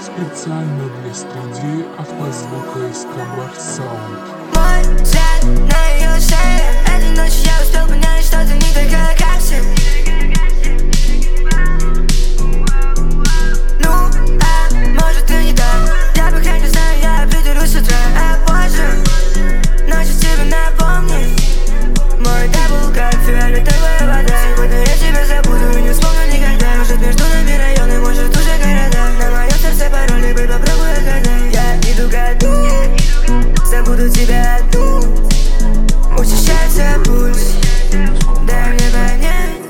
специально для студии автозвука Эскобар Саунд. Мой взгляд на ее шее. Этой ночью я успел понять, что ты не такая, как все. Ну, может ты не так. Я пока не знаю, я придерусь с утра. Позже ночью тебе напомнить. Мой дабл как фиолетовая вода. Сегодня я тебя забуду и не вспомню никогда. Может между нами районы, может уже города. На моем сердце пароли, бэй, попробуй отгадай. Я иду ко дну, забуду тебя одну. Учащается пульс, дай мне понять,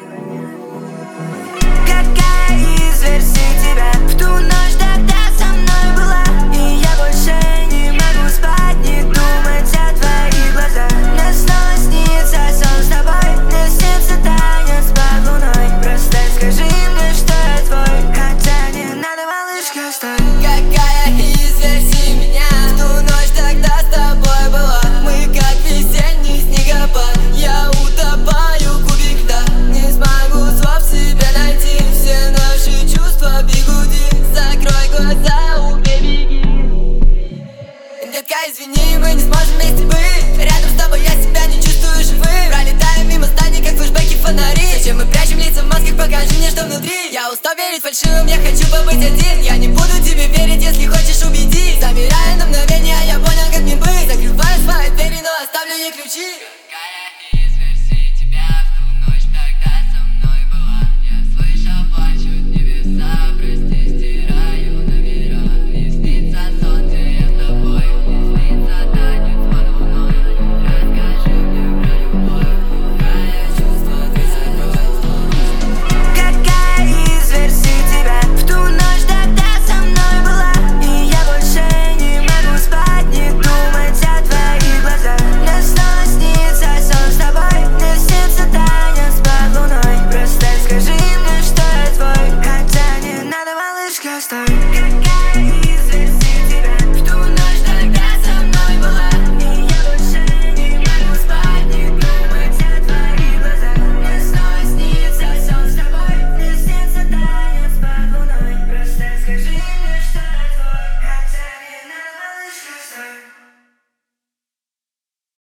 какая из версий тебя в ту ночь тогда со мной была. И я больше не могу спать, не думать о твоих глазах. Мне снова снится сон с тобой, мне снится танец под луной. Просто скажи мне, что я твой, хотя не надо, малышка, стой. Какая из версий меня в ту ночь тогда с тобой была? Мы как весенний снегопад, я утопаю кубик льда. Не смогу слов себе найти, все наши чувства бегуди. Закрой глаза, убей, беги. Детка, извини, мы не сможем вместе быть. Рядом с тобой я себя не чувствую живым. Пролетаем мимо зданий, как флешбеки, фонари. Зачем мы прячем лица в масках, покажи мне, что внутри. Я устал верить фальшивым, я хочу побыть один. Я не буду тебе верить, если хочешь убедить. Замирая на мгновение, я понял, как мне быть. Закрываю свои двери, но оставлю ей ключи. Какая из версий тебя в ту ночь тогда со мной была? Я слышал, плачут небеса, прости, стираю номера. Не снится сон, где я с тобой, не снится танец под луной. Расскажи мне про любовь, какая чувство ты закрой. Какая из версий тебя в ту ночь тогда со мной была? И я больше не могу спать, не думать о твоих глазах. Мне снова снится сон с тобой, мне снится танец под луной. Просто скажи мне, что я твой, хотя не надо, малышка, стой. Какая